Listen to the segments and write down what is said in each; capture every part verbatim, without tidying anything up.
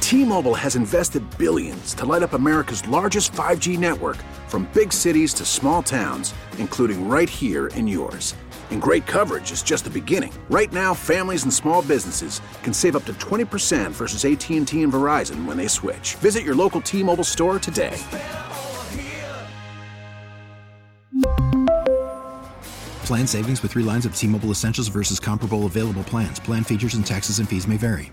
T-Mobile has invested billions to light up America's largest five G network, from big cities to small towns, including right here in yours. And great coverage is just the beginning. Right now, families and small businesses can save up to twenty percent versus A T and T and Verizon when they switch. Visit your local T-Mobile store today. Plan savings with three lines of T-Mobile Essentials versus comparable available plans. Plan features and taxes and fees may vary.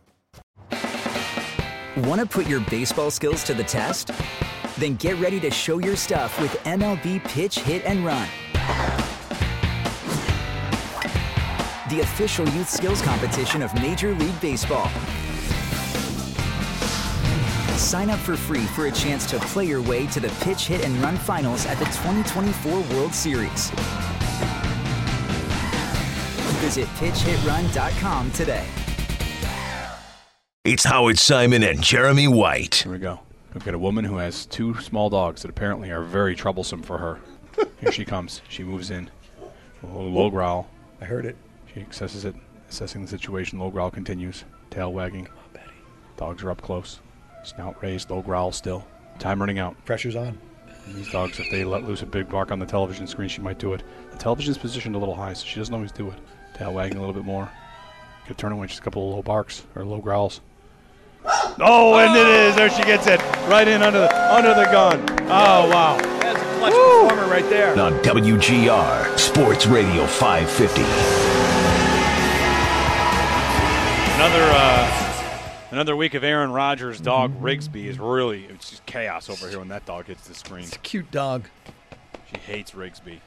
Want to put your baseball skills to the test? Then get ready to show your stuff with M L B Pitch, Hit, and Run. The official youth skills competition of Major League Baseball. Sign up for free for a chance to play your way to the Pitch, Hit, and Run finals at the twenty twenty-four World Series. Visit pitch hit run dot com today. It's Howard Simon and Jeremy White. Here we go. We've got a woman who has two small dogs that apparently are very troublesome for her. Here she comes. She moves in. A little low growl. I heard it. She assesses it, assessing the situation. Low growl continues. Tail wagging. Come on, Betty. Dogs are up close. Snout raised. Low growl still. Time running out. Pressure's on. And these dogs, if they let loose a big bark on the television screen, she might do it. The television's positioned a little high, so she doesn't always do it. Tail wagging a little bit more. Could turn away just a couple of low barks or low growls. Oh, and it is. There she gets it. Right in under the under the gun. Oh, wow. That's a clutch Woo! performer right there. On W G R Sports Radio five fifty. Another uh, another week of Aaron Rodgers' dog Rigsby is really, it's just chaos over here when that dog hits the screen. It's a cute dog. She hates Rigsby.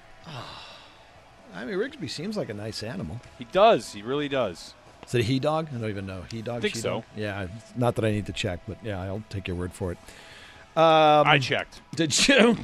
I mean, Rigsby seems like a nice animal. He does. He really does. Is it a he dog? I don't even know. He dog? I think she so. Dog? Yeah, not that I need to check, but yeah, I'll take your word for it. Um, I checked. Did you?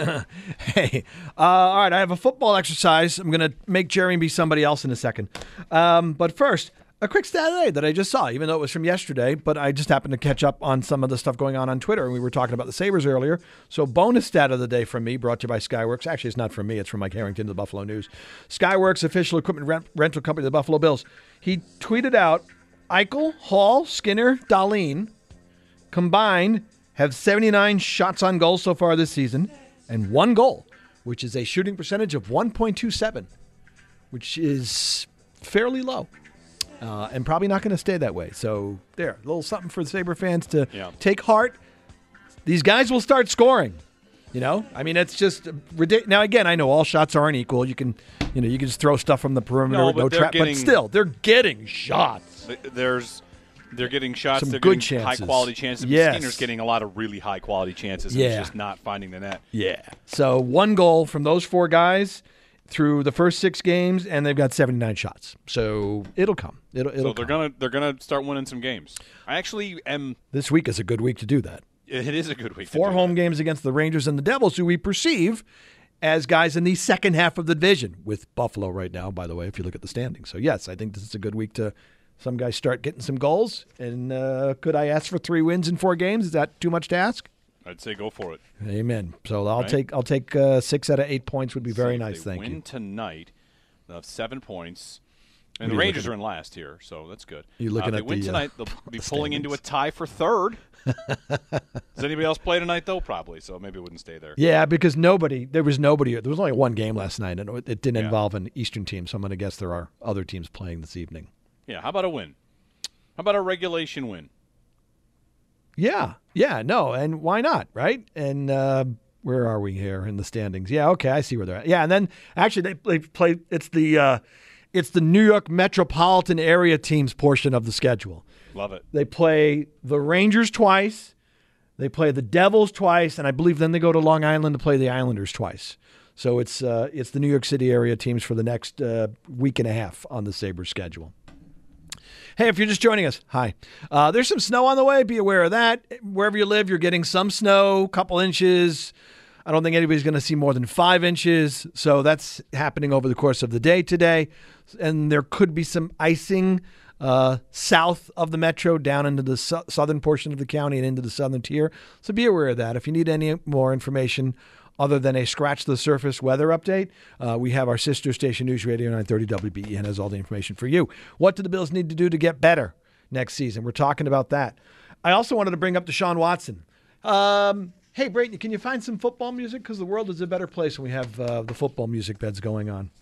Hey. Uh, all right, I have a football exercise. I'm going to make Jeremy be somebody else in a second. Um, but first, a quick stat today that I just saw, even though it was from yesterday, but I just happened to catch up on some of the stuff going on on Twitter, and we were talking about the Sabres earlier. So bonus stat of the day from me, brought to you by Skyworks. Actually, it's not from me. It's from Mike Harrington of the Buffalo News. Skyworks, official equipment rent- rental company of the Buffalo Bills. He tweeted out, Eichel, Hall, Skinner, Dahlin combined have seventy-nine shots on goal so far this season and one goal, which is a shooting percentage of one point two seven, which is fairly low. Uh, and probably not going to stay that way. So there, a little something for the Sabre fans to yeah. take heart. These guys will start scoring. You know, I mean, it's just ridiculous. Now, again, I know all shots aren't equal. You can, you know, you can just throw stuff from the perimeter, no, but no trap. getting, but still, they're getting shots. There's, they're getting shots. Some they're good getting chances. High quality chances. Yes. Skinner's getting a lot of really high quality chances. Yeah. And he's just not finding the net. Yeah. So one goal from those four guys through the first six games, and they've got seventy-nine shots. So it'll come. It'll. it'll so they're come. gonna they're gonna start winning some games. I actually am. This week is a good week to do that. It is a good week. Four to do home that. games against the Rangers and the Devils, who we perceive as guys in the second half of the division, with Buffalo right now, by the way, if you look at the standings. So, yes, I think this is a good week to some guys start getting some goals. And uh, could I ask for three wins in four games? Is that too much to ask? I'd say go for it. Amen. So I'll right? take I'll take uh, six out of eight points would be very so nice. If they Thank win you. tonight. They'll have seven points. What And are the you Rangers looking are in last here, so that's good. You looking uh, if at they win the, uh, tonight, they'll be the pulling into a standings. tie for third. Does anybody else play tonight, though? Probably, so maybe it wouldn't stay there. Yeah, because nobody, there was nobody, there was only one game last night, and it didn't Yeah. involve an Eastern team, so I'm going to guess there are other teams playing this evening. Yeah, how about a win? How about a regulation win? Yeah, yeah, no, and why not, right? And uh, where are we here in the standings? Yeah, okay, I see where they're at. Yeah, and then actually they, they play. It's the uh, it's the New York metropolitan area teams portion of the schedule. Love it. They play the Rangers twice, they play the Devils twice, and I believe then they go to Long Island to play the Islanders twice. So it's uh, it's the New York City area teams for the next uh, week and a half on the Sabres schedule. Hey, if you're just joining us, hi. Uh, there's some snow on the way. Be aware of that. Wherever you live, you're getting some snow, couple inches. I don't think anybody's going to see more than five inches. So that's happening over the course of the day today. And there could be some icing uh, south of the metro down into the su- southern portion of the county and into the southern tier. So be aware of that. If you need any more information other than a scratch-the-surface weather update, uh, we have our sister station, News Radio nine thirty W B E N, has all the information for you. What do the Bills need to do to get better? next season. We're talking about that. I also wanted to bring up Deshaun Watson. Um, hey, Brayton, can you find some football music? Because the world is a better place when we have uh, the football music beds going on.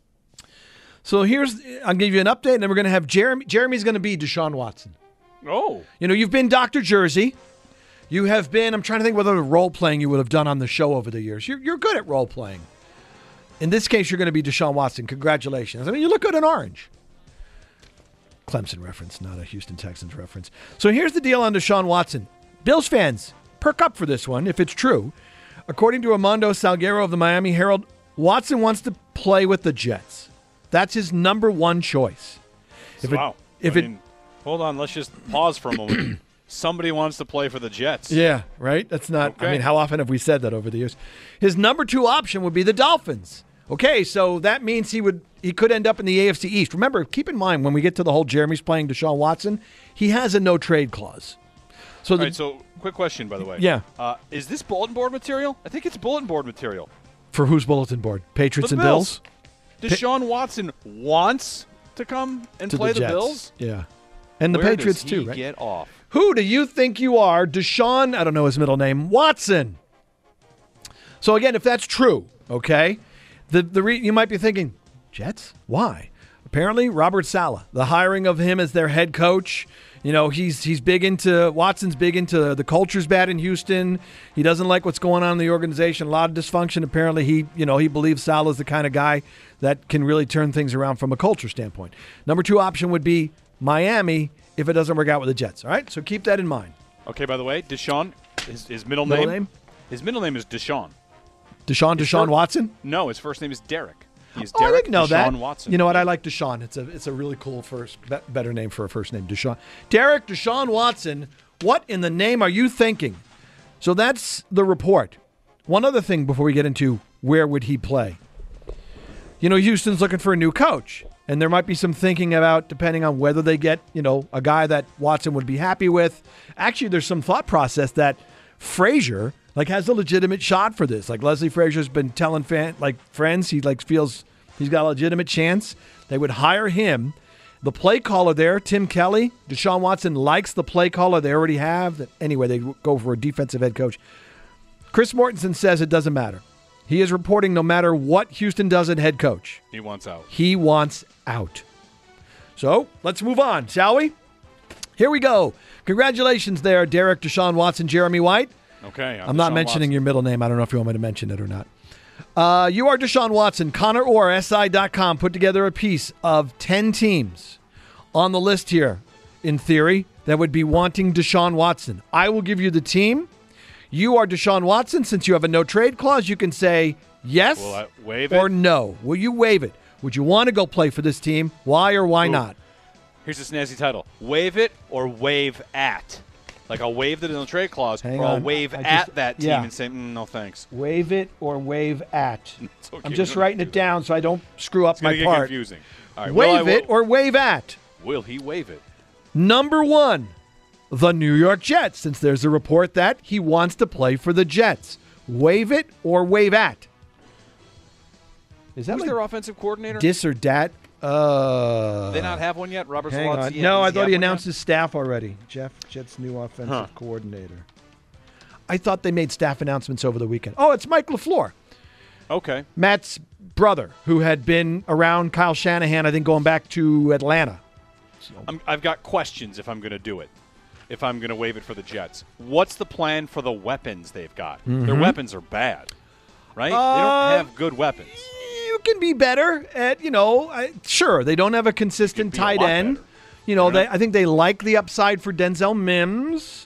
So here's, I'll give you an update, and then we're going to have Jeremy. Jeremy's going to be Deshaun Watson. Oh. You know, you've been Doctor Jersey. You have been, I'm trying to think what other role-playing you would have done on the show over the years. You're, you're good at role-playing. In this case, you're going to be Deshaun Watson. Congratulations. I mean, you look good in orange. Clemson reference, not a Houston Texans reference. So here's the deal on Deshaun Watson. Bills fans, perk up for this one, if it's true. According to Armando Salguero of the Miami Herald, Watson wants to play with the Jets. That's his number one choice. If wow. It, if I it, mean, hold on. Let's just pause for a moment. Somebody wants to play for the Jets. Yeah, right? That's not, okay. I mean, how often have we said that over the years? His number two option would be the Dolphins. Okay, so that means he would he could end up in the A F C East. Remember, keep in mind, when we get to the whole Jeremy's playing Deshaun Watson, he has a no-trade clause. So All the, right, so quick question, by the way. Yeah. Uh, is this bulletin board material? I think it's bulletin board material. For whose bulletin board? Patriots the and Bills. Bills? Deshaun Watson wants to come and to play the, the Jets. Bills? Yeah. And the Where Patriots does he too, right? Get off. Who do you think you are? Deshaun, I don't know his middle name, Watson. So again, if that's true, okay, the the re- you might be thinking, Jets? Why? Apparently, Robert Saleh, the hiring of him as their head coach, you know, he's he's big into, Watson's big into the culture's bad in Houston. He doesn't like what's going on in the organization. A lot of dysfunction. Apparently, he, you know, he believes Saleh's the kind of guy that can really turn things around from a culture standpoint. Number two option would be Miami if it doesn't work out with the Jets. All right, so keep that in mind. Okay, by the way, Deshaun, his, his middle, middle name, name? His middle name is Deshaun. Deshaun, His Deshaun first, Watson? No, his first name is Derek. He's Oh, Derek I didn't know Deshaun that. Watson. You know what? I like Deshaun. It's a it's a really cool first, be- better name for a first name. Deshaun. Derek Deshaun Watson. What in the name are you thinking? So that's the report. One other thing before we get into where would he play. You know, Houston's looking for a new coach, and there might be some thinking about depending on whether they get, you know, a guy that Watson would be happy with. Actually, there's some thought process that Frazier like has a legitimate shot for this. Like Leslie Frazier's been telling fan like friends, he like feels he's got a legitimate chance. They would hire him. The play caller there, Tim Kelly, Deshaun Watson likes the play caller they already have. That anyway, they go for a defensive head coach. Chris Mortensen says it doesn't matter. He is reporting no matter what Houston does at head coach, He wants out. he wants out. So let's move on, shall we? Here we go. Congratulations there, Derek, Deshaun Watson, Jeremy White. Okay. I'm, I'm not Deshaun mentioning Watson. your middle name. I don't know if you want me to mention it or not. Uh, you are Deshaun Watson. Connor Orr, S I dot com, put together a piece of ten teams on the list here, in theory, that would be wanting Deshaun Watson. I will give you the team. You are Deshaun Watson. Since you have a no-trade clause, you can say yes Will I waive or it? no. Will you waive it? Would you want to go play for this team? Why or why Ooh. not? Here's a snazzy title. Waive it or wave at. Like I'll waive the no-trade clause, Hang or I'll on. wave I at just- that team yeah. and say, mm, no thanks. Waive it or wave at. It's okay, I'm you just don't writing have it to do that. down so I don't screw up It's going my to get part. confusing. All right, will I- Waive it will- or wave at. Will he waive it? Number one, the New York Jets, since there's a report that he wants to play for the Jets. Waive it or wave at. Is that Who's like their offensive coordinator? dis or dat? Uh, They not have one yet? Robert hang Saleh? on. Does No, I have thought he one yet? announced his staff already. Jeff, Jets' new offensive Huh. coordinator. I thought they made staff announcements over the weekend. Oh, it's Mike LaFleur. Okay. Matt's brother, who had been around Kyle Shanahan, I think, going back to Atlanta. I'm, I've got questions if I'm going to do it, if I'm going to waive it for the Jets. What's the plan for the weapons they've got? Their weapons are bad, right? Uh, they don't have good weapons. You can be better at, you know, I, sure, they don't have a consistent be a tight lot end. better. You know, You know? they, I think they like the upside for Denzel Mims.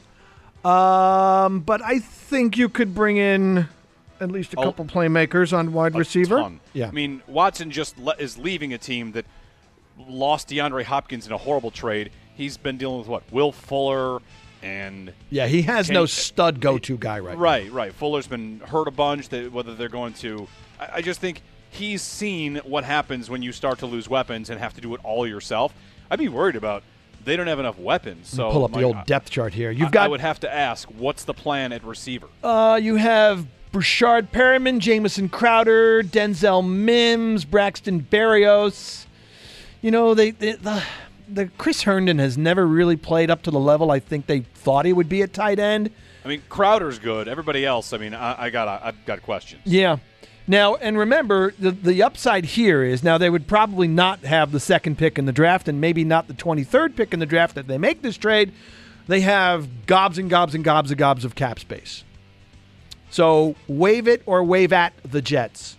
Um, but I think you could bring in at least a Oh, couple playmakers on wide A receiver. ton. Yeah. I mean, Watson just le- is leaving a team that lost DeAndre Hopkins in a horrible trade. He's been dealing with what? Will Fuller and yeah, he has Can- no stud go-to guy right now. Right, right. Fuller's been hurt a bunch. That whether they're going to, I, I just think he's seen what happens when you start to lose weapons and have to do it all yourself. I'd be worried about they don't have enough weapons. So Pull up my- the old depth chart here. You've I, got I would have to ask, what's the plan at receiver? Uh, you have Brashard Perriman, Jamison Crowder, Denzel Mims, Braxton Berrios. You know, they, they the, the Chris Herndon has never really played up to the level I think they thought he would be at tight end. I mean, Crowder's good. Everybody else, I mean, I, I got I've got questions. Yeah. Now, and remember, the the upside here is now they would probably not have the second pick in the draft and maybe not the twenty-third pick in the draft if they make this trade. They have gobs and gobs and gobs and gobs of cap space. So waive it or waive at the Jets.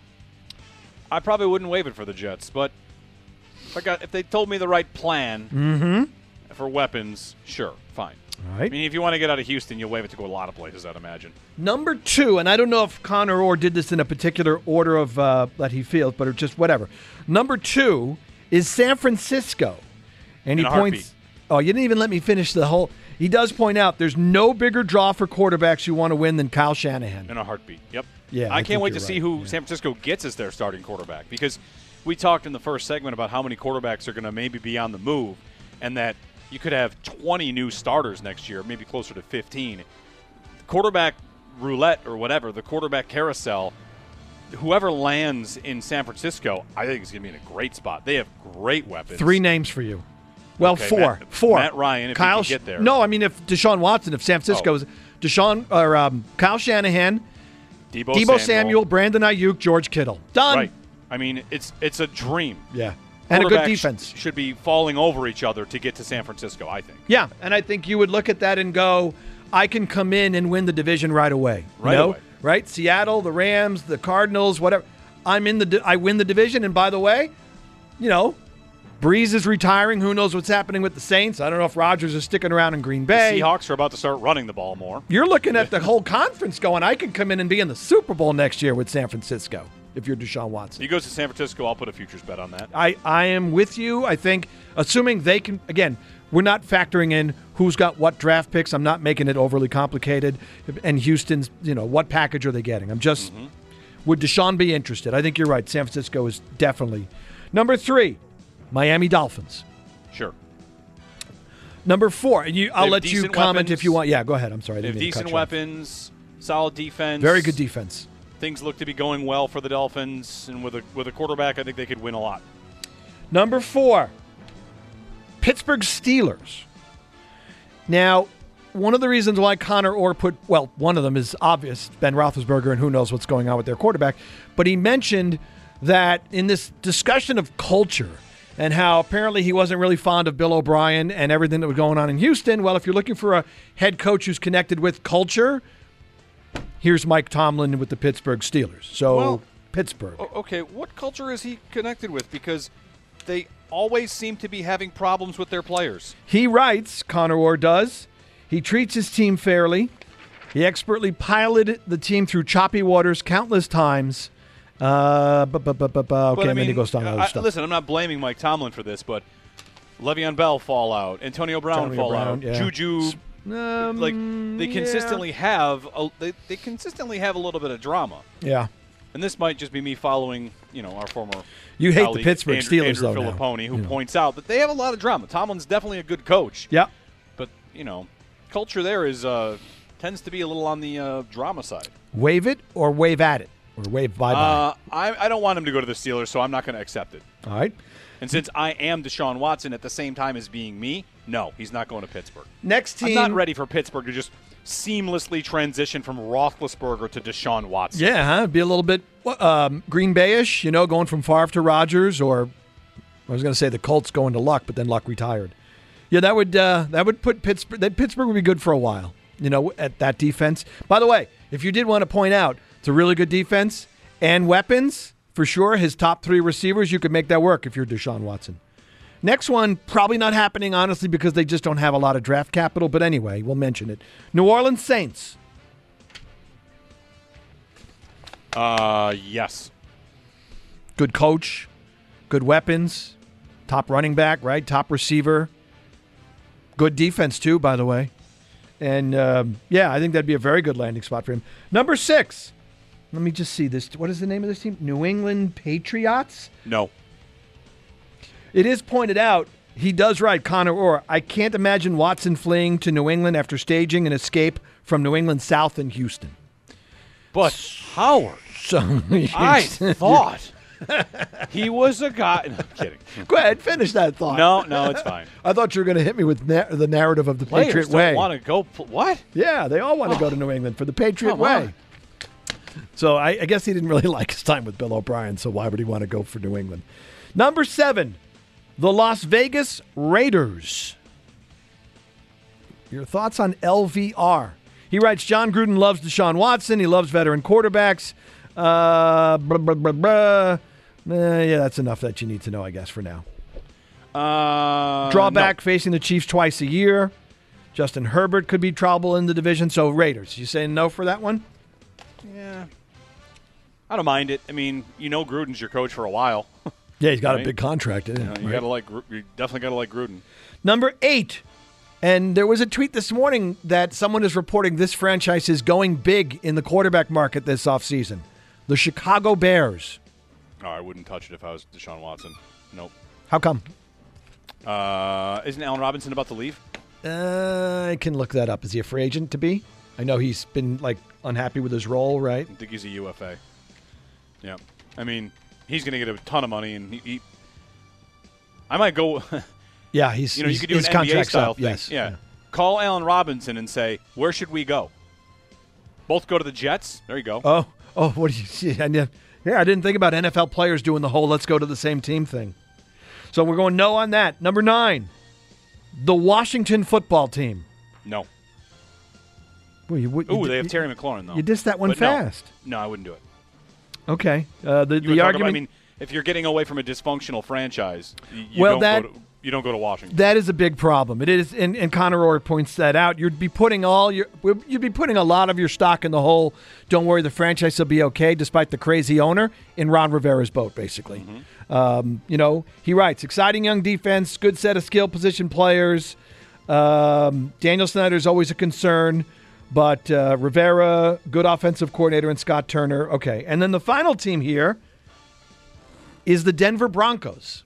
I probably wouldn't waive it for the Jets, but if, I got, if they told me the right plan Mm-hmm. for weapons, sure, fine. All I right. mean, if you want to get out of Houston, you'll waive it to go a lot of places, I'd imagine. Number two, and I don't know if Connor Orr did this in a particular order of uh, that he feels, but just whatever. Number two is San Francisco. And In he a points. heartbeat. Oh, you didn't even let me finish the whole. He does point out there's no bigger draw for quarterbacks who want to win than Kyle Shanahan. In a heartbeat, yep. Yeah, I I, think can't wait to you're see right, who yeah. San Francisco gets as their starting quarterback, because we talked in the first segment about how many quarterbacks are going to maybe be on the move, and that you could have twenty new starters next year, maybe closer to fifteen. Quarterback roulette or whatever, the quarterback carousel, whoever lands in San Francisco, I think is going to be in a great spot. They have great weapons. Three names for you. Well, Okay, four. Matt- four. Matt Ryan, if he Kyle can Sh- get there. No, I mean if Deshaun Watson, if San Francisco's Oh. Deshaun or um, Kyle Shanahan, Debo, Debo Samuel, Brandon Ayuk, George Kittle. Done. Right. I mean, it's it's a dream. Yeah. And a good Quarterbacks defense. should be falling over each other to get to San Francisco, I think. Yeah, and I think you would look at that and go, I can come in and win the division right away. You Right know? away. Right? Seattle, the Rams, the Cardinals, whatever. I'm in the di- I win the division, and by the way, you know, Breeze is retiring. Who knows what's happening with the Saints? I don't know if Rodgers is sticking around in Green Bay. The Seahawks are about to start running the ball more. You're looking at the whole conference going, I could come in and be in the Super Bowl next year with San Francisco if you're Deshaun Watson. If he goes to San Francisco, I'll put a futures bet on that. I, I am with you. I think, assuming they can, again, we're not factoring in who's got what draft picks. I'm not making it overly complicated. And Houston's, you know, what package are they getting? I'm just, Mm-hmm. would Deshaun be interested? I think you're right. San Francisco is definitely. Number three, Miami Dolphins. Sure. Number four, and you, I'll have let you decent comment weapons. if you want. Yeah, go ahead. I'm sorry. I They have didn't mean to cut decent you off. weapons, solid defense. Very good defense. Things look to be going well for the Dolphins, and with a with a quarterback, I think they could win a lot. Number four, Pittsburgh Steelers. Now, one of the reasons why Connor Orr put, well, one of them is obvious, Ben Roethlisberger, and who knows what's going on with their quarterback. But he mentioned that in this discussion of culture and how apparently he wasn't really fond of Bill O'Brien and everything that was going on in Houston. Well, if you're looking for a head coach who's connected with culture, here's Mike Tomlin with the Pittsburgh Steelers. So, Well, Pittsburgh. O- Okay, what culture is he connected with? Because they always seem to be having problems with their players. He writes, Connor Orr does, he treats his team fairly. He expertly piloted the team through choppy waters countless times. Uh, bu- bu- bu- bu- bu- okay, But, I and then he mean, goes down to other I- stuff. Listen, I'm not blaming Mike Tomlin for this, but Le'Veon Bell fallout, Antonio Brown Antonio fallout, Brown, yeah. Juju. Um, like they yeah. consistently have a, they, they consistently have a little bit of drama. Yeah. And this might just be me following, you know, our former You hate the colleague, Pittsburgh Andrew, Steelers, Andrew though, now. Filipponi, who You know. points out that they have a lot of drama. Tomlin's definitely a good coach. Yeah. But, you know, culture there is uh, tends to be a little on the uh, drama side. Wave it or wave at it or wave bye-bye. Uh, I, I don't want him to go to the Steelers, so I'm not going to accept it. All right. And since I am Deshaun Watson at the same time as being me, no, he's not going to Pittsburgh. Next team. I'm not ready for Pittsburgh to just seamlessly transition from Roethlisberger to Deshaun Watson. Yeah, huh? It'd be a little bit um, Green Bay-ish, you know, going from Favre to Rodgers, or I was going to say the Colts going to Luck, but then Luck retired. Yeah, that would uh, that would put Pittsburgh. That Pittsburgh would be good for a while, you know, at that defense. By the way, if you did want to point out, it's a really good defense and weapons for sure. His top three receivers, you could make that work if you're Deshaun Watson. Next one, probably not happening, honestly, because they just don't have a lot of draft capital. But anyway, we'll mention it. New Orleans Saints. Uh, yes. Good coach, good weapons, top running back, right? Top receiver. Good defense, too, by the way. And, um, yeah, I think that'd be a very good landing spot for him. Number six. Let me just see this. What is the name of this team? New England Patriots? No. It is pointed out, he does write, Connor Orr, I can't imagine Watson fleeing to New England after staging an escape from New England South in Houston. But Howard, So I thought He was a guy. No, I'm kidding. Go ahead, finish that thought. No, no, it's fine. I thought you were going to hit me with na- the narrative of the Players Patriot don't Way. want to go. Pl- what? Yeah, they all want to go to New England for the Patriot Come Way. on. So I, I guess he didn't really like his time with Bill O'Brien, so why would he want to go for New England? Number seven, the Las Vegas Raiders. Your thoughts on L V R? He writes, John Gruden loves Deshaun Watson. He loves veteran quarterbacks. Uh, blah, blah, blah, blah. Eh, yeah, that's enough that you need to know, I guess, for now. Uh, Drawback, no. facing the Chiefs twice a year. Justin Herbert could be trouble in the division. So Raiders, you saying no for that one? Yeah. I don't mind it. I mean, you know Gruden's your coach for a while. Yeah, he's got Right? a big contract. You, know, you right? gotta like. Gru- You definitely gotta like Gruden. Number eight. And there was a tweet this morning that someone is reporting this franchise is going big in the quarterback market this offseason. The Chicago Bears. Oh, I wouldn't touch it if I was Deshaun Watson. Nope. How come? Uh, isn't Allen Robinson about to leave? Uh, I can look that up. Is he a free agent to be? I know he's been like unhappy with his role, right? I think he's a U F A. Yeah. I mean, he's going to get a ton of money, and he. he I might go. Yeah, he's. You know, you he's, could do his an N B A contract's style up. thing. Yes. Yeah. Call Allen Robinson and say, where should we go? Both go to the Jets. There you go. Oh, oh, what do you see? I didn't- Yeah, I didn't think about N F L players doing the whole let's go to the same team thing. So we're going no on that. Number nine, the Washington football team. No. Well, you, would- you Ooh, did- they have Terry McLaurin though. You dissed that one But no. fast. No, I wouldn't do it. Okay. Uh, the You the would talk argument. about, I mean, if you're getting away from a dysfunctional franchise, y- you Well, don't that- go to, you don't go to Washington. That is a big problem. It is, and, and Connor Orr points that out. You'd be putting all your, you'd be putting a lot of your stock in the whole. Don't worry, the franchise will be okay, despite the crazy owner in Ron Rivera's boat. Basically, Mm-hmm. um, you know, he writes: exciting young defense, good set of skill position players. Um, Daniel Snyder is always a concern, but uh, Rivera, good offensive coordinator, and Scott Turner. Okay, and then the final team here is the Denver Broncos.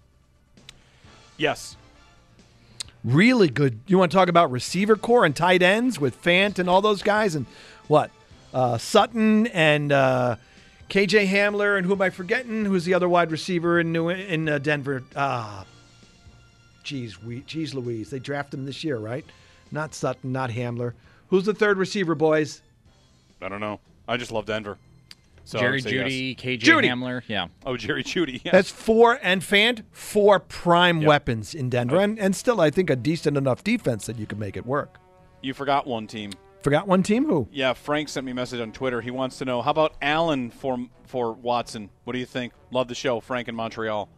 Yes. Really good. You want to talk about receiver core and tight ends with Fant and all those guys and what? Uh, Sutton and uh, K J Hamler and who am I forgetting? Who's the other wide receiver in New in uh, Denver? Ah, geez, we, geez, Louise. They drafted him this year, right? Not Sutton, not Hamler. Who's the third receiver, boys? I don't know. I just love Denver. So I Jerry would say Jeudy, yes. K J Jeudy. Hamler. Yeah. Oh, Jerry Jeudy. Yeah. That's four and Fant, four prime Yep. weapons in Denver, and, and still I think a decent enough defense that you can make it work. You forgot one team. Forgot one team? Who? Yeah, Frank sent me a message on Twitter. He wants to know, how about Allen for for Watson? What do you think? Love the show, Frank in Montreal.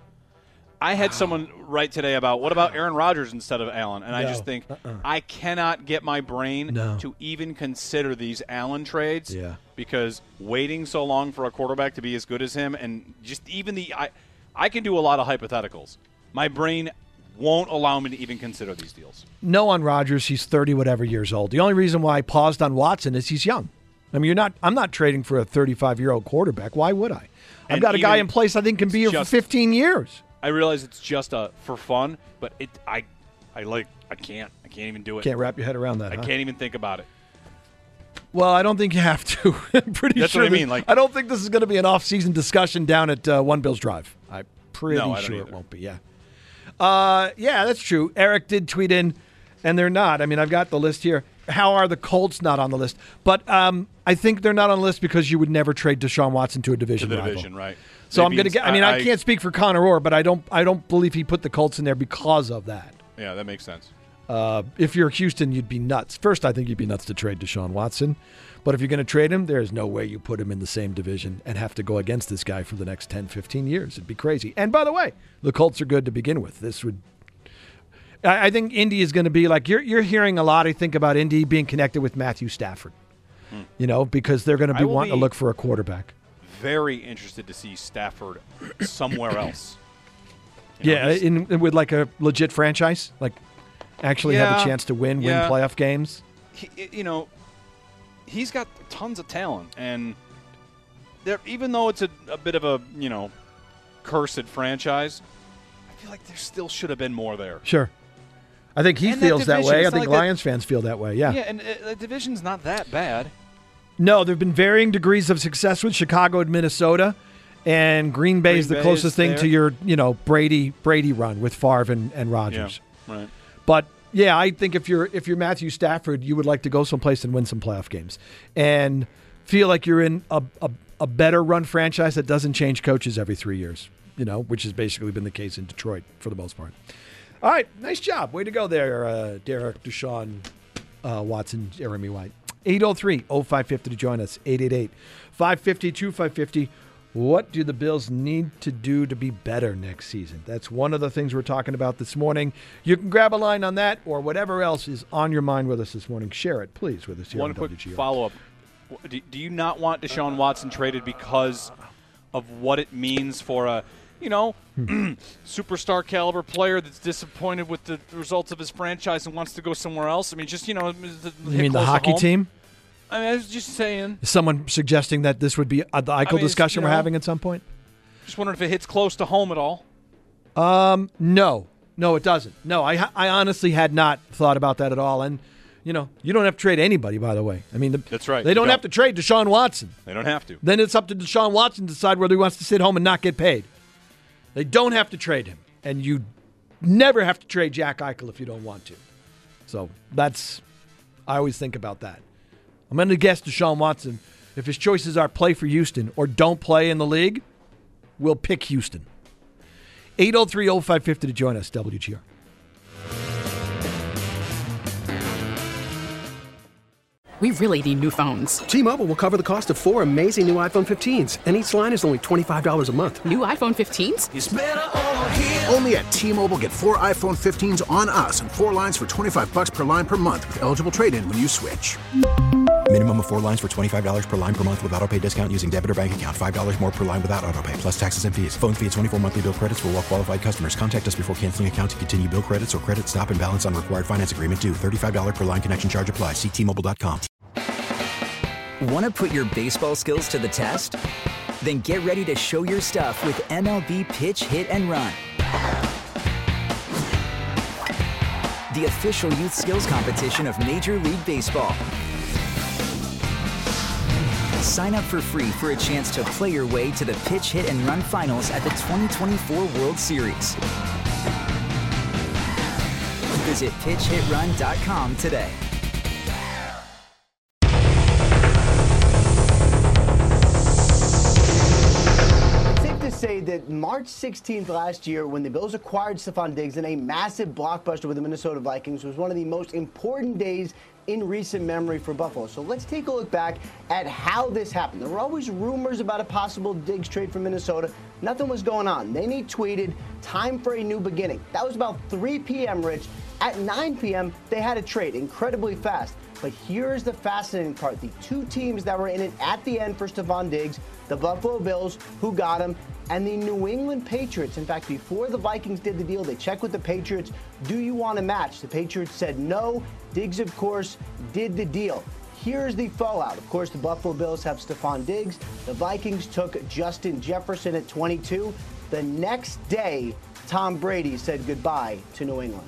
I had someone write today about, what about Aaron Rodgers instead of Allen? And I No. just think, Uh-uh. I cannot get my brain No. to even consider these Allen trades. Yeah. Because waiting so long for a quarterback to be as good as him, and just even the I, I can do a lot of hypotheticals. My brain won't allow me to even consider these deals. No on Rodgers. He's thirty whatever years old. The only reason why I paused on Watson is he's young. I mean, you're not. I'm not trading for a thirty-five-year-old quarterback. Why would I? I've And got a guy even- in place I think can be here for just- fifteen years. I realize it's just a for fun, but it I I like I can't I can't even do it. Can't wrap your head around that. I huh? can't even think about it. Well, I don't think you have to. I'm pretty That's sure. what I that- mean, like- I don't think this is going to be an off-season discussion down at uh, One Bills Drive. I'm pretty No, I don't sure it either. won't be. Yeah. Uh, yeah, that's true. Eric did tweet in, and they're not. I mean, I've got the list here. How are the Colts not on the list? But um, I think they're not on the list because you would never trade Deshaun Watson to a To division the rival. division, right? So They I'm going to being- get. I mean, I, can't speak for Connor Orr, but I don't. I don't believe he put the Colts in there because of that. Yeah, that makes sense. Uh, if you're Houston, you'd be nuts. First, I think you'd be nuts to trade Deshaun Watson. But if you're going to trade him, there's no way you put him in the same division and have to go against this guy for the next ten, fifteen years. It'd be crazy. And by the way, the Colts are good to begin with. This would. I I think Indy is going to be like you're. You're hearing a lot. I think about Indy being connected with Matthew Stafford. Hmm. You know, because they're going to I be will wanting to be- look for a quarterback. Very interested to see Stafford somewhere else. You know, Yeah, he's- in, in with like a legit franchise, like actually have a Yeah, chance to win, yeah. win playoff games. he, you know, he's got tons of talent, and there, even though it's a, a bit of a you know cursed franchise, I feel like there still should have been more there. Sure. I think he And that feels that, division, way. I it's not think like that- Lions fans feel that way. Yeah. Yeah, and uh, the division's not that bad. No, there have been varying degrees of success with Chicago and Minnesota. And Green Bay is Green the Bay closest is thing there. to your, you know, Brady Brady run with Favre and, and Rodgers. Yeah, right. But yeah, I think if you're if you're Matthew Stafford, you would like to go someplace and win some playoff games, and feel like you're in a a, a better run franchise that doesn't change coaches every three years. You know, which has basically been the case in Detroit for the most part. All right, nice job, way to go there, uh, Derek, Deshaun, uh, Watson, Jeremy White. eight oh three oh five five oh to join us. eight eight eight five five zero two five five zero. What do the Bills need to do to be better next season? That's one of the things we're talking about this morning. You can grab a line on that or whatever else is on your mind with us this morning. Share it, please, with us here One on quick W G R. follow-up. Do, do you not want Deshaun Watson traded because of what it means for a, you know, superstar caliber player that's disappointed with the results of his franchise and wants to go somewhere else? I mean, just, you know, You mean the hockey team? I mean, I was just saying. Is someone suggesting that this would be uh, the Eichel I mean, discussion you we're know, having at some point? Just wondering if it hits close to home at all. Um, no, no, it doesn't. No, I, I honestly had not thought about that at all. And, you know, you don't have to trade anybody, by the way. I mean, the, That's right. They don't, You have to trade Deshaun Watson. They don't have to. Then it's up to Deshaun Watson to decide whether he wants to sit home and not get paid. They don't have to trade him. And you never have to trade Jack Eichel if you don't want to. So that's, I always think about that. I'm going to guess Deshaun Watson, if his choices are play for Houston or don't play in the league, will pick Houston. eight oh three oh five five oh to join us, W G R. We really need new phones. T-Mobile will cover the cost of four amazing new iPhone fifteens, and each line is only twenty-five dollars a month. New iPhone fifteens? It's better over here. Only at T-Mobile, get four iPhone fifteens on us and four lines for twenty-five bucks per line per month with eligible trade-in when you switch. Minimum of four lines for twenty-five dollars per line per month with autopay discount using debit or bank account. five dollars more per line without autopay, plus taxes and fees. Phone fee at twenty-four monthly bill credits for well-qualified customers. Contact us before canceling account to continue bill credits or credit stop and balance on required finance agreement due. thirty-five dollars per line connection charge applies. See T Mobile dot com. Want to put your baseball skills to the test? Then get ready to show your stuff with M L B Pitch, Hit, and Run. The official youth skills competition of Major League Baseball. Sign up for free for a chance to play your way to the Pitch, Hit, and Run finals at the twenty twenty-four World Series. Visit pitch hit run dot com today. Say that March sixteenth last year, when the Bills acquired Stephon Diggs in a massive blockbuster with the Minnesota Vikings, was one of the most important days in recent memory for Buffalo. So let's take a look back at how this happened. There were always rumors about a possible Diggs trade from Minnesota. Nothing was going on. Then he tweeted, "Time for a new beginning." That was about three p.m., Rich. At nine p.m., they had a trade incredibly fast. But here's the fascinating part. The two teams that were in it at the end for Stephon Diggs, the Buffalo Bills, who got him, and the New England Patriots. In fact, before the Vikings did the deal, they checked with the Patriots, do you want a match? The Patriots said no. Diggs, of course, did the deal. Here's the fallout. Of course, the Buffalo Bills have Stephon Diggs. The Vikings took Justin Jefferson at twenty-two. The next day, Tom Brady said goodbye to New England.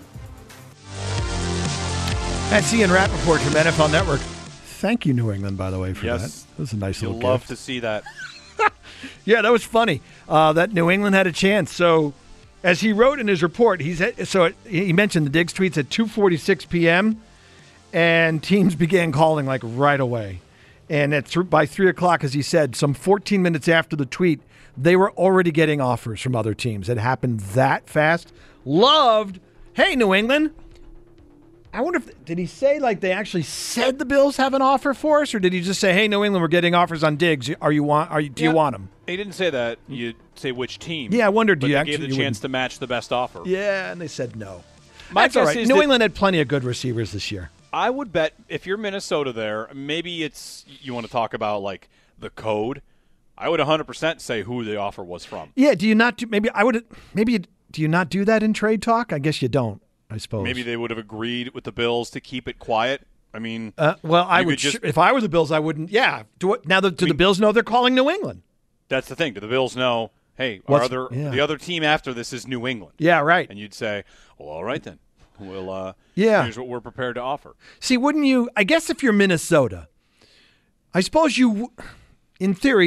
That's Ian Rappaport from N F L Network. Thank you, New England, by the way, for Yes. that. That was a nice You'll little love gift. to see that. Yeah, that was funny. Uh, that New England had a chance. So, as he wrote in his report, he's at, so he mentioned the Diggs tweets at two forty-six p.m. and teams began calling like right away. And at th- by three o'clock, as he said, some fourteen minutes after the tweet, they were already getting offers from other teams. It happened that fast. Loved. Hey, New England. I wonder if, did he say like they actually said the Bills have an offer for us, or did he just say, "Hey, New England, we're getting offers on Diggs. Are you want? Are you? Do Yeah. you want him?" He didn't say that. You say which team. Yeah, I wondered. But Do you they actually gave the you chance wouldn't- to match the best offer. Yeah, and they said no. My That's all guess right. is New that- England had plenty of good receivers this year. I would bet if you're Minnesota there, maybe it's you want to talk about like the code. I would one hundred percent say who the offer was from. Yeah. Do you not do? Maybe I would. Maybe do you not do that in trade talk? I guess you don't. I suppose. Maybe they would have agreed with the Bills to keep it quiet. I mean, Uh, well, I you would. could just- sh- if I were the Bills, I wouldn't. Yeah. Do it now. The, do the Bills know they're calling New England? that's the thing. Do the Bills know? Hey, our What's- other yeah. the other team after this is New England. Yeah. Right. And you'd say, well, all right then. We'll. Uh, Yeah. Here's what we're prepared to offer. See, wouldn't you? I guess if you're Minnesota, I suppose you, in theory,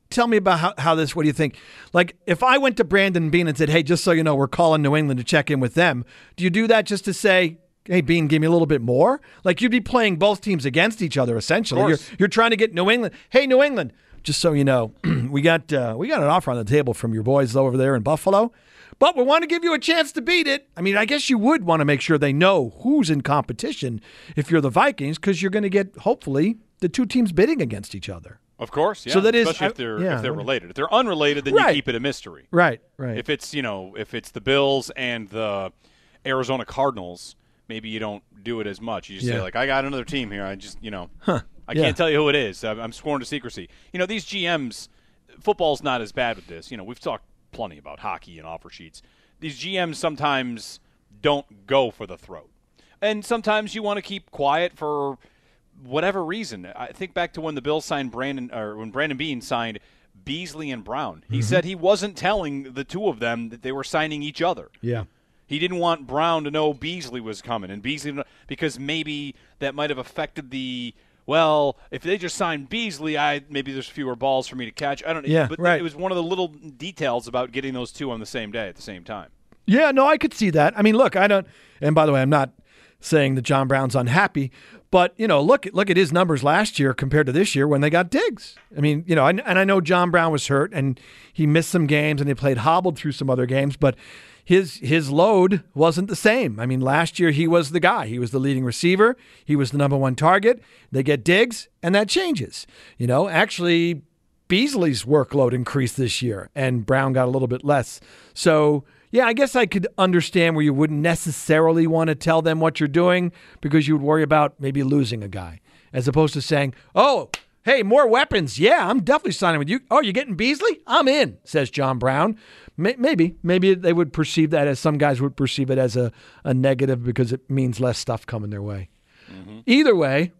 tell me about how, how this, what do you think? Like, if I went to Brandon Beane and said, hey, just so you know, we're calling New England to check in with them, do you do that just to say, hey, Beane, give me a little bit more? Like, you'd be playing both teams against each other, essentially. You're, you're trying to get New England. Hey, New England, just so you know, we got uh, we got an offer on the table from your boys over there in Buffalo, but we want to give you a chance to beat it. I mean, I guess you would want to make sure they know who's in competition if you're the Vikings, because you're going to get, hopefully, the two teams bidding against each other. Of course, yeah. So that is, especially if I, they're yeah, if they're related. If they're unrelated, then right. you keep it a mystery. Right, right. If it's you know if it's the Bills and the Arizona Cardinals, maybe you don't do it as much. You just yeah. say like, I got another team here. I just you know huh. I yeah. can't tell you who it is. I'm, I'm sworn to secrecy. You know these G Ms, football's not as bad with this. You know we've talked plenty about hockey and offer sheets. These G Ms sometimes don't go for the throat, and sometimes you want to keep quiet for whatever reason. I think back to when the Bills signed Brandon, or when Brandon Beane signed Beasley and Brown. He mm-hmm. said he wasn't telling the two of them that they were signing each other. Yeah. He didn't want Brown to know Beasley was coming, and Beasley because maybe that might have affected the. Well, if they just signed Beasley, I maybe there's fewer balls for me to catch. I don't know. Yeah, but right. It was one of the little details about getting those two on the same day at the same time. Yeah, no, I could see that. I mean, look, I don't. And by the way, I'm not saying that John Brown's unhappy. But, you know, look, look at his numbers last year compared to this year when they got Diggs. I mean, you know, and, and I know John Brown was hurt and he missed some games and he played hobbled through some other games, but his his load wasn't the same. I mean, last year he was the guy. He was the leading receiver. He was the number one target. They get Diggs, and that changes. You know, actually, Beasley's workload increased this year, and Brown got a little bit less. So, yeah, I guess I could understand where you wouldn't necessarily want to tell them what you're doing because you would worry about maybe losing a guy, as opposed to saying, oh, hey, more weapons. Yeah, I'm definitely signing with you. Oh, you're getting Beasley? I'm in, says John Brown. Maybe. Maybe they would perceive that as some guys would perceive it as a, a negative because it means less stuff coming their way. Mm-hmm. Either way,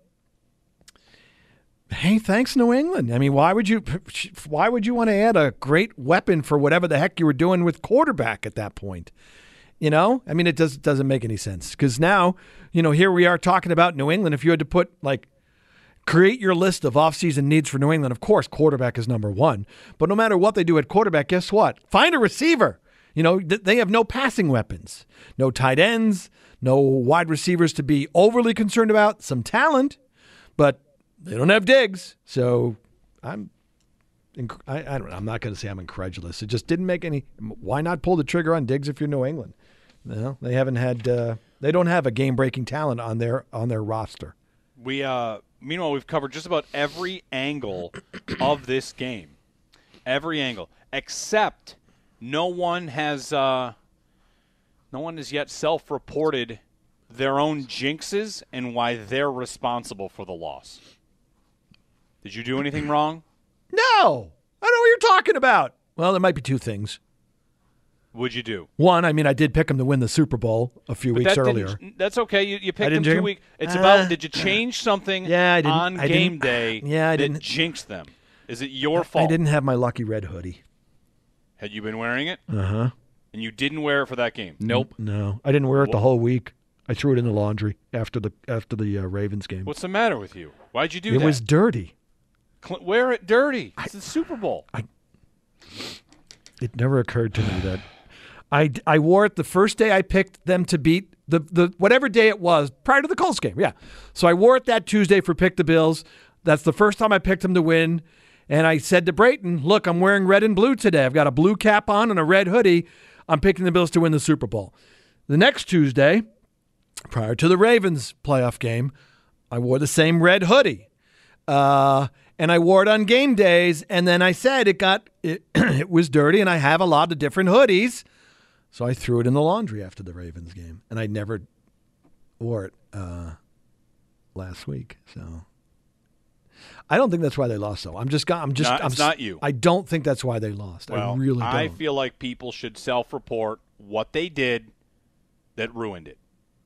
hey, thanks, New England. I mean, why would you why would you want to add a great weapon for whatever the heck you were doing with quarterback at that point? You know? I mean, it does, doesn't make any sense because now, you know, here we are talking about New England. If you had to put, like, create your list of offseason needs for New England, of course, quarterback is number one. But no matter what they do at quarterback, guess what? Find a receiver. You know, they have no passing weapons, no tight ends, no wide receivers to be overly concerned about, some talent, but they don't have Diggs, so I'm I, I don't know. I'm not going to say I'm incredulous. It just didn't make any. Why not pull the trigger on Diggs if you're New England? No, they haven't had. Uh, they don't have a game-breaking talent on their on their roster. We uh, meanwhile we've covered just about every angle of this game, every angle except no one has uh, no one has yet self-reported their own jinxes and why they're responsible for the loss. Did you do anything wrong? No. I don't know what you're talking about. Well, there might be two things. What'd you do? One, I mean, I did pick them to win the Super Bowl a few but weeks that earlier. That's okay. You, you picked them two weeks. It's uh, about, did you change something yeah, I didn't, on I game didn't, day yeah, I that didn't, jinxed them? Is it your fault? I didn't have my lucky red hoodie. Had you been wearing it? Uh-huh. And you didn't wear it for that game? Nope. No. I didn't wear it what? the whole week. I threw it in the laundry after the after the uh, Ravens game. What's the matter with you? Why'd you do it that? It was dirty. Cl- wear it dirty. It's I, the Super Bowl. I, it never occurred to me that I, I wore it the first day I picked them to beat the, the whatever day it was prior to the Colts game. Yeah. So I wore it that Tuesday for Pick the Bills. That's the first time I picked them to win. And I said to Brayton, look, I'm wearing red and blue today. I've got a blue cap on and a red hoodie. I'm picking the Bills to win the Super Bowl. The next Tuesday, prior to the Ravens playoff game, I wore the same red hoodie. Uh, and I wore it on game days. And then I said it got it, it was dirty, and I have a lot of different hoodies. So I threw it in the laundry after the Ravens game. And I never wore it uh, last week. So I don't think that's why they lost, though. I'm just, I'm just, not, I'm it's not you. I don't think that's why they lost. Well, I really don't. I feel like people should self-report what they did that ruined it.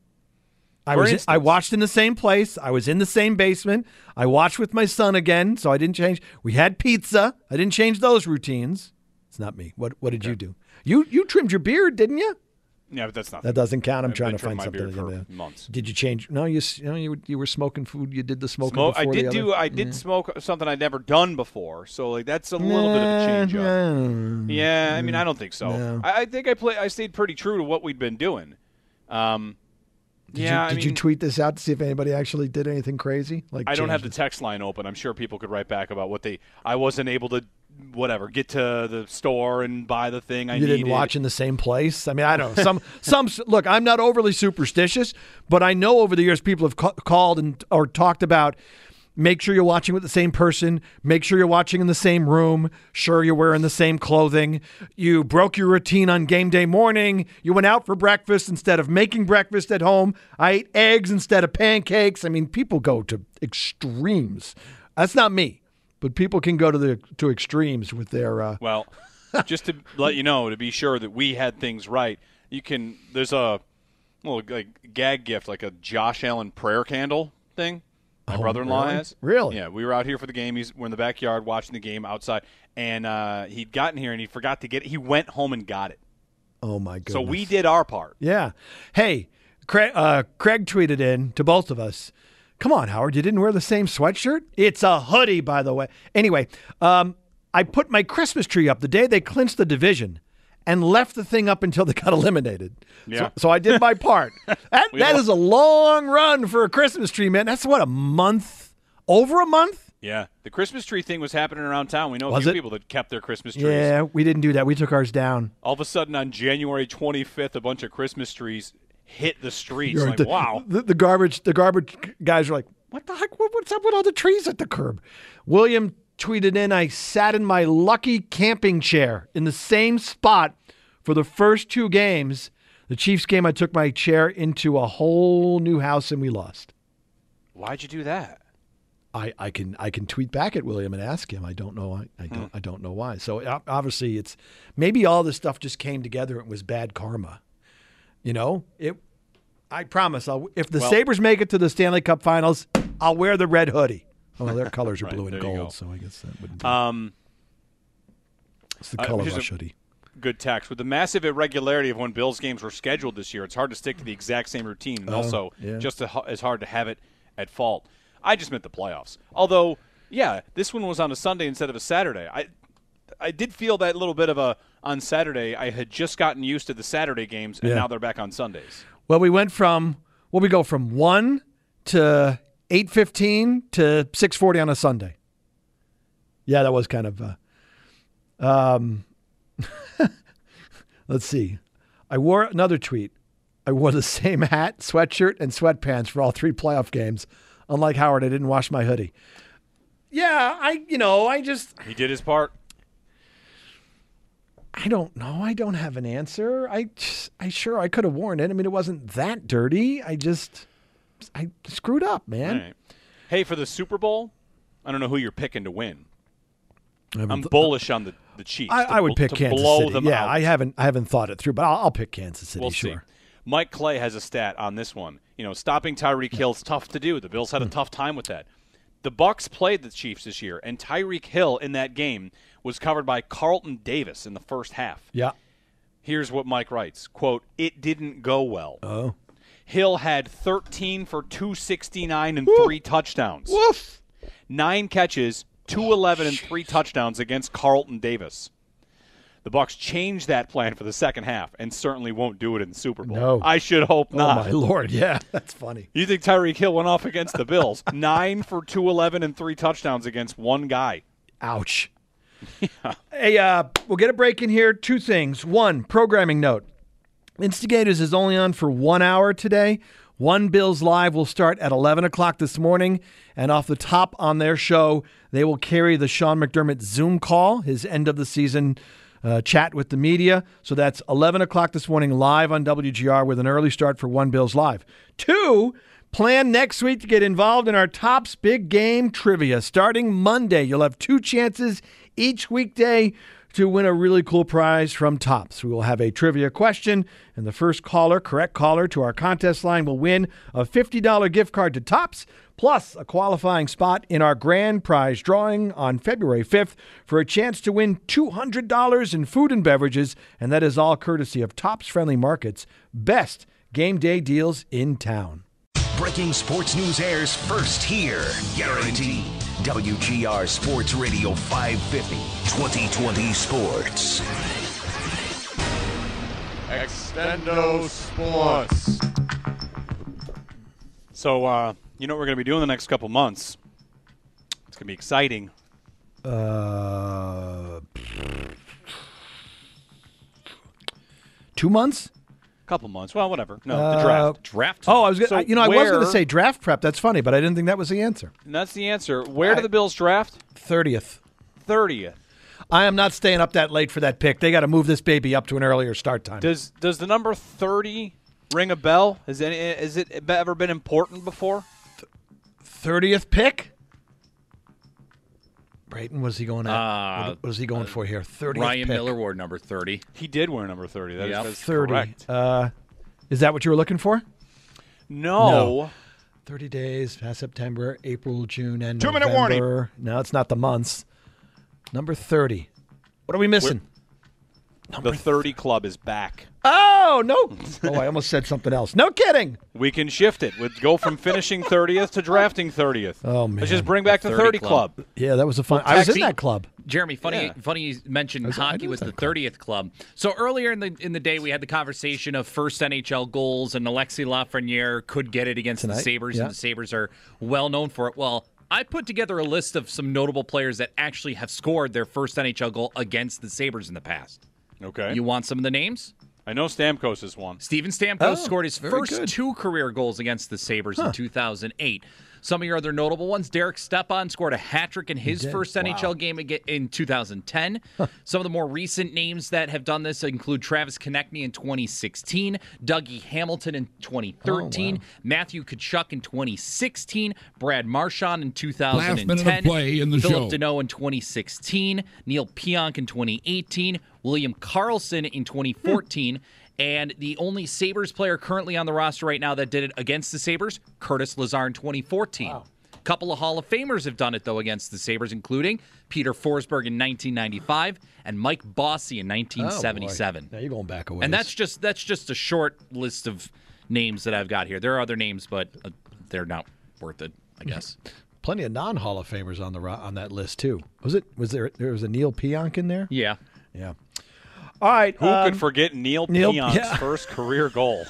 I For was. instance, I watched in the same place. I was in the same basement. I watched with my son again, so I didn't change. We had pizza. I didn't change those routines. It's not me. What What did okay. you do? You you trimmed your beard, didn't you? Yeah, but that's not. That doesn't count. I'm I've trying been to find drinking my something. beer in for there. months. Did you change? No, you s- you know you were, you were smoking food. You did the smoking Smoke, before I did the do. other? I did Yeah. smoke something I'd never done before. So like that's a little bit of a change up. Nah, Yeah, I mean I don't think so. No. I, I think I play. I stayed pretty true to what we'd been doing. Um, Did yeah, you, I did mean, you tweet this out to see if anybody actually did anything crazy? Like I don't have the changed text line open. I'm sure people could write back about what they. I wasn't able to, whatever, get to the store and buy the thing I You needed. didn't watch in the same place. I mean, I don't know. Some, some. Look, I'm not overly superstitious, but I know over the years people have ca- called and or talked about. Make sure you're watching with the same person. Make sure you're watching in the same room. Sure, you're wearing the same clothing. You broke your routine on game day morning. You went out for breakfast instead of making breakfast at home. I ate eggs instead of pancakes. I mean, people go to extremes. That's not me, but people can go to the to extremes with their. Uh, Well, just to let you know, to be sure that we had things right, you can. There's a little like gag gift, like a Josh Allen prayer candle thing. My Oh, brother-in-law really? has. Really? Yeah, we were out here for the game. He's we're in the backyard watching the game outside, and uh, he'd gotten here and he forgot to get it. He went home and got it. oh my goodness! So we did our part. Yeah. Hey, Craig, uh, Craig tweeted in to both of us. Come on, Howard, you didn't wear the same sweatshirt? It's a hoodie, by the way. Anyway, um, I put my Christmas tree up the day they clinched the division and left the thing up until they got eliminated. Yeah. So, so I did my part. That, We that all- is a long run for a Christmas tree, man. That's what, a month? Over a month? Yeah, the Christmas tree thing was happening around town. We know a Was few it? people that kept their Christmas trees. Yeah, we didn't do that. We took ours down. All of a sudden, on January twenty-fifth, a bunch of Christmas trees hit the streets. You're Like, the, wow. The, the garbage the garbage guys are like, what the heck? What, what's up with all the trees at the curb? William tweeted in, I sat in my lucky camping chair in the same spot for the first two games. The Chiefs game, I took my chair into a whole new house and we lost. Why'd you do that? I, I can I can tweet back at William and ask him. I don't know. I, I don't I don't know why. So o- obviously it's maybe all this stuff just came together. It was bad karma. You know, it. I promise. I'll, if the Well- Sabres make it to the Stanley Cup Finals, I'll wear the red hoodie. Oh, their colors are Right, blue and there you go. gold, so I guess that wouldn't be. Um, it's the uh, color here's rush a- hoodie. Good text. With the massive irregularity of when Bills games were scheduled this year, it's hard to stick to the exact same routine, and Oh, also yeah. just a- as hard to have it at fault. I just meant the playoffs. Although, yeah, this one was on a Sunday instead of a Saturday. I I did feel that little bit of a on Saturday. I had just gotten used to the Saturday games, and Yeah. now they're back on Sundays. Well, we went from well, we go from one to eight fifteen to six forty on a Sunday. Yeah, that was kind of. Uh, um, let's see. I wore another tweet. I wore the same hat, sweatshirt, and sweatpants for all three playoff games. Unlike Howard, I didn't wash my hoodie. Yeah, I you know I just He did his part. I don't know. I don't have an answer. I I sure I could have worn it. I mean, it wasn't that dirty. I just I screwed up, man. All right. Hey, for the Super Bowl, I don't know who you're picking to win. I haven't I'm th- bullish on the, the Chiefs. I, to I would bl- pick to Kansas blow City. them Yeah, out. I haven't I haven't thought it through, but I'll, I'll pick Kansas City. We'll sure. see. Mike Clay has a stat on this one. You know, stopping Tyreek Hill is tough to do. The Bills had Hmm. a tough time with that. The Bucs played the Chiefs this year, and Tyreek Hill in that game was covered by Carlton Davis in the first half. Yeah. Here's what Mike writes, quote, "It didn't go well. Oh. Hill had thirteen for two sixty-nine and Woo. three touchdowns. Woof. Nine catches, two eleven and three touchdowns against Carlton Davis. The Bucs changed that plan for the second half and certainly won't do it in the Super Bowl. No. I should hope Oh not. my lord, yeah, that's funny. You think Tyreek Hill went off against the Bills? Nine for two eleven and three touchdowns against one guy. Ouch. Hey, uh, we'll get a break in here. Two things. One, programming note. Instigators is only on for one hour today. One Bills Live will start at eleven o'clock this morning. And off the top on their show, they will carry the Sean McDermott Zoom call, his end of the season uh, chat with the media. So that's eleven o'clock this morning live on W G R with an early start for One Bills Live. Two, plan next week to get involved in our Topps Big Game Trivia. Starting Monday, you'll have two chances each weekday to win a really cool prize from Topps. We will have a trivia question, and the first caller, correct caller to our contest line, will win a fifty dollars gift card to Topps, plus a qualifying spot in our grand prize drawing on February fifth for a chance to win two hundred dollars in food and beverages, and that is all courtesy of Topps Friendly Markets. Best game day deals in town. Breaking sports news airs first here. Guaranteed. W G R Sports Radio five fifty. twenty twenty Sports. Extendo Sports. So, uh, you know what we're going to be doing the next couple months? It's going to be exciting. Uh, two months? Couple months. Well, whatever. No, Uh, the draft. Draft. Oh, I was gonna, So I- you know I was going where- to say draft prep. That's funny, but I didn't think that was the answer. And that's the answer. Where do the Bills draft? thirtieth. thirtieth. I am not staying up that late for that pick. They got to move this baby up to an earlier start time. Does does the number thirty ring a bell? Has any has it ever been important before? thirtieth pick? Brayton, was he going at? Uh, what was he going for here? thirtieth Ryan pick. Miller wore number thirty. He did wear number thirty. That is Yep. that's thirty. correct. Uh, is that what you were looking for? No. No. thirty days past September, April, June, and Two minute November. warning. No, it's not the months. Number thirty. What are we missing? The thirty club is back. Oh, no. Oh, I almost said something else. No kidding. We can shift it. We'd go from finishing thirtieth to drafting thirtieth. Oh, man. Let's just bring back the, The thirty thirty club. club. Yeah, that was a fun. I was in See, that club. Jeremy, funny, Yeah. funny you mentioned was- I hockey knew was that the club. thirtieth club. So earlier in the in the day, we had the conversation of first N H L goals, and Alexis Lafreniere could get it against Tonight, the Sabres, yeah. and the Sabres are well known for it. Well, I put together a list of some notable players that actually have scored their first N H L goal against the Sabres in the past. Okay. You want some of the names? I know Stamkos is one. Steven Stamkos Oh, scored his very first good. two career goals against the Sabres in two thousand eight. Some of your other notable ones, Derek Stepan scored a hat trick in his did? first N H L Wow. game ag- in two thousand ten. Some of the more recent names that have done this include Travis Konechny in twenty sixteen, Dougie Hamilton in twenty thirteen, Oh, wow. Matthew Tkachuk in twenty sixteen, Brad Marchand in two thousand ten, Last minute of play in the Philip show. Deneau in twenty sixteen, Neil Pionk in twenty eighteen, William Karlsson in twenty fourteen, and the only Sabres player currently on the roster right now that did it against the Sabres, Curtis Lazar in twenty fourteen. A couple of Hall of Famers have done it, though, against the Sabres, including Peter Forsberg in nineteen ninety-five and Mike Bossy in nineteen seventy-seven. Now you're going back away. And that's just that's just a short list of names that I've got here. There are other names, but uh, they're not worth it, I guess. plenty of non-Hall of Famers on the ro- on that list too. Was it? Was there? There was a Neil Pionk in there. Yeah. Yeah. All right. Who um, could forget Neil, Neil- Pionk's yeah. first career goal?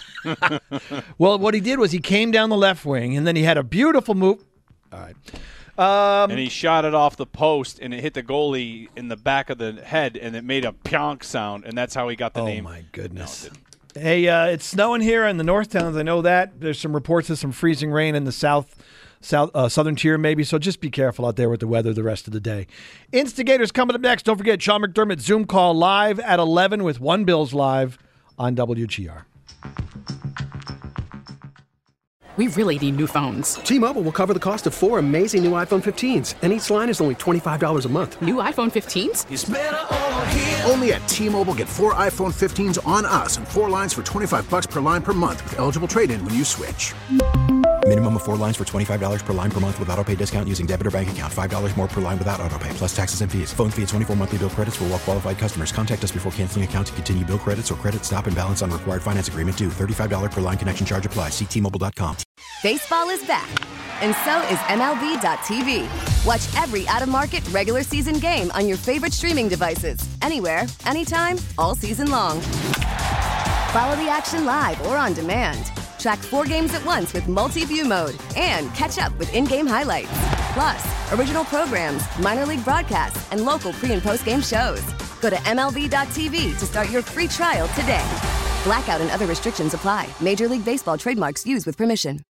Well, what he did was he came down the left wing, and then he had a beautiful move. All right. Um, and he shot it off the post, and it hit the goalie in the back of the head, and it made a pionk sound, and that's how he got the oh name. my goodness. Hey, uh, it's snowing here in the North Towns. I know that. There's some reports of some freezing rain in the south, south, uh, southern tier maybe. So just be careful out there with the weather the rest of the day. Instigators coming up next. Don't forget Sean McDermott Zoom call live at eleven with One Bills Live on W G R. We really need new phones. T-Mobile will cover the cost of four amazing new iPhone fifteens, and each line is only twenty-five dollars a month. New iPhone fifteens? It's better over here. Only at T-Mobile, get four iPhone fifteens on us and four lines for twenty-five bucks per line per month with eligible trade-in when you switch. Minimum of four lines for twenty-five dollars per line per month with autopay discount using debit or bank account. five dollars more per line without autopay, plus taxes and fees. Phone fee at twenty-four monthly bill credits for well-qualified customers. Contact us before canceling account to continue bill credits or credit stop and balance on required finance agreement due. thirty-five dollars per line connection charge applies. See T Mobile dot com. Baseball is back, and so is M L B dot T V. Watch every out-of-market regular season game on your favorite streaming devices, anywhere, anytime, all season long. Follow the action live or on demand. Track four games at once with multi-view mode and catch up with in-game highlights. Plus, original programs, minor league broadcasts, and local pre- and post-game shows. Go to M L B dot T V to start your free trial today. Blackout and other restrictions apply. Major League Baseball trademarks used with permission.